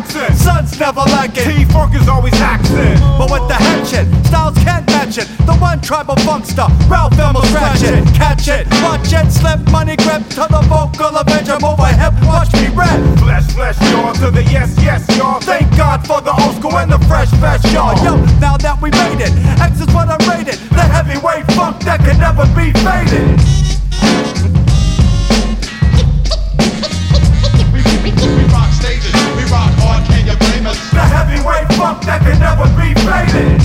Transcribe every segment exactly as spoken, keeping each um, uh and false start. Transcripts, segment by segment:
taxing. Sun's never lacking. T-Funk is always axing. But with the hatchet, styles can't match it. The one tribal funkster, Ralph Elmo scratch it. Catch it, watch it, slip money grip to the vocal avenger. Move a hip, watch me rap. Flesh, flesh, y'all, to the yes, yes, y'all. Thank God for the old school and the fresh, fresh, y'all. Yo, now that we made it, X is what I rated. The heavyweight funk that can never be faded. We rock stages, we rock hard, can you blame us? The heavyweight funk that can never be faded.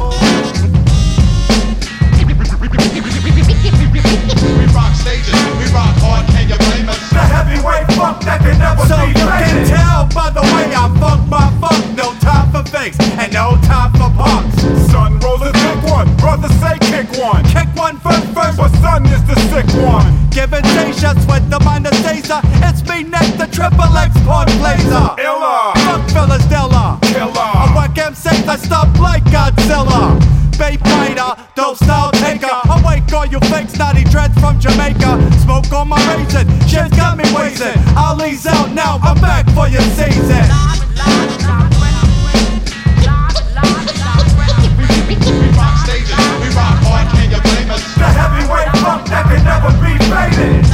We rock stages, we rock hard, can you blame us? The heavyweight funk that can never So be you can faded. tell by the way I funk my funk. No time for fakes and no time for punks. Son rolls a thick one, brother say kick one. Kick one first, first. But son is the sick one. Giving day shots with the minor taser. It's me next to triple X porn blazer. Illa, Fuck fellas, Della. killer. I whack M C, I stop like Godzilla. Bay fighter, dope style taker. Awake all you fake snotty dreads from Jamaica. Smoke on my raisin, shit's got me wasting. Ali's out now, I'm back for your season. We rock stages, we rock hard, can you blame us? The heavyweight funk that can never be faded.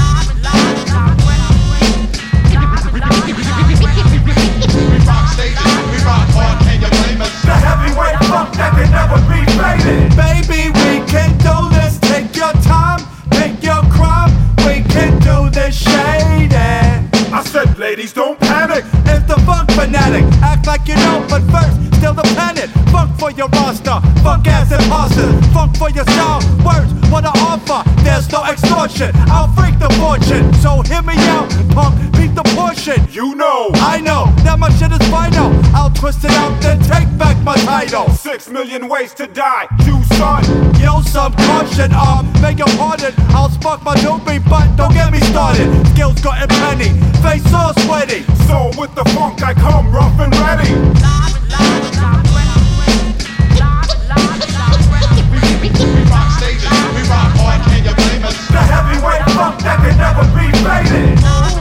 We rock stages, we rock hard, can you blame us? The heavyweight funk that can never be faded. Baby, we can do this. Take your time, pick your crime. We can do this shady. I said, ladies, don't panic. It's the funk fanatic. Act like you know, but first, still the planet. Funk for your roster, funk ass imposters. Funk for your style, words, what I offer. There's no extortion, I'll freak the fortune. So hear me out, punk, beat the portion. You know, I know, that my shit is final. I'll twist it out, then take back my title. six million ways to die. You son, Yo, some caution, um, beg your pardon. I'll spark my doobie, but don't get me started. Skills got plenty, face all sweaty. so with the funk I come rough and ready. We rock stages, we rock hard, can you blame us? The heavyweight funk that can never be faded.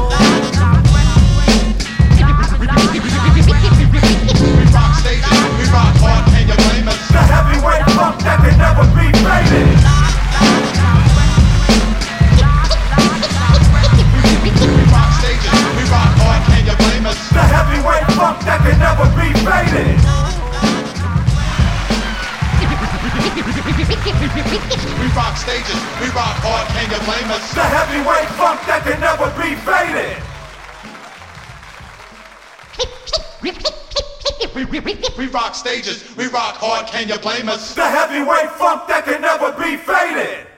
We rock stages, we rock hard, can you blame us? The heavyweight funk that can never be faded. We rock stages, we rock hard, can you blame us? The heavyweight funk that can never be faded. We rock stages, we rock hard, can you blame us? The heavyweight funk that can never be faded. We rock stages, we rock hard, can you blame us? The heavyweight funk that can never be faded.